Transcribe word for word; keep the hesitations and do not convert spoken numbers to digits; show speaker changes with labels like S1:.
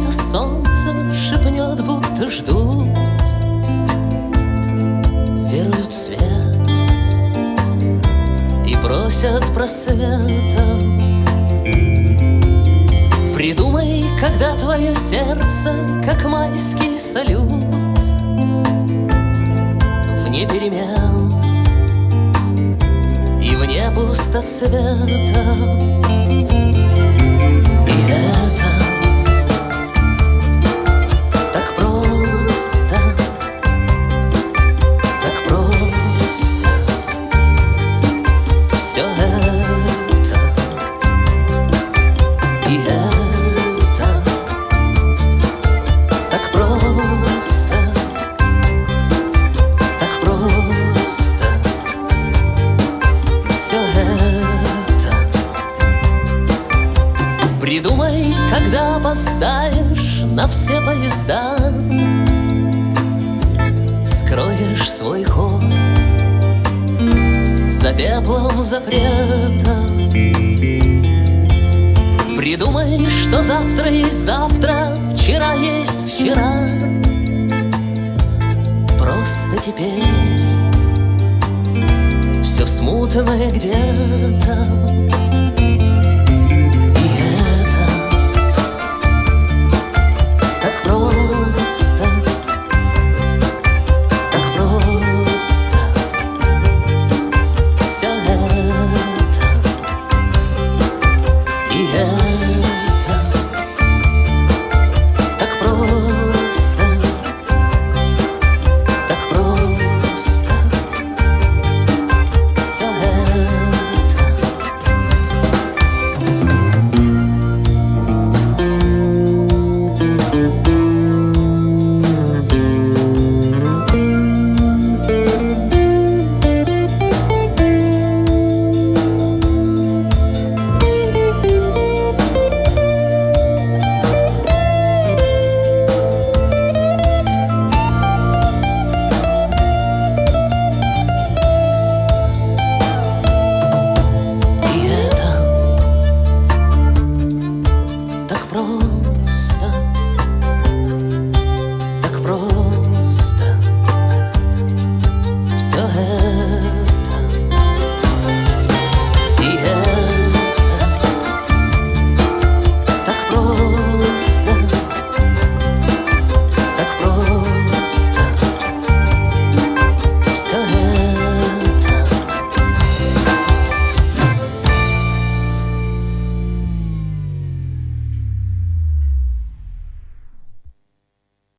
S1: где-то солнце шепнет, будто ждут, веруют в свет и просят просвета. Придумай, когда твое сердце, как майский салют, вне перемен и вне пустоцвета. И это так просто, так просто. Все это и это так просто, так просто. Все это придумай, когда опоздаешь на все поезда, скроешь свой ход за пеплом запрета. Придумай, что завтра есть завтра, вчера есть вчера. Просто теперь все смутное где-то. И это так просто, так просто. Все это и это так просто, так просто. Все это так просто.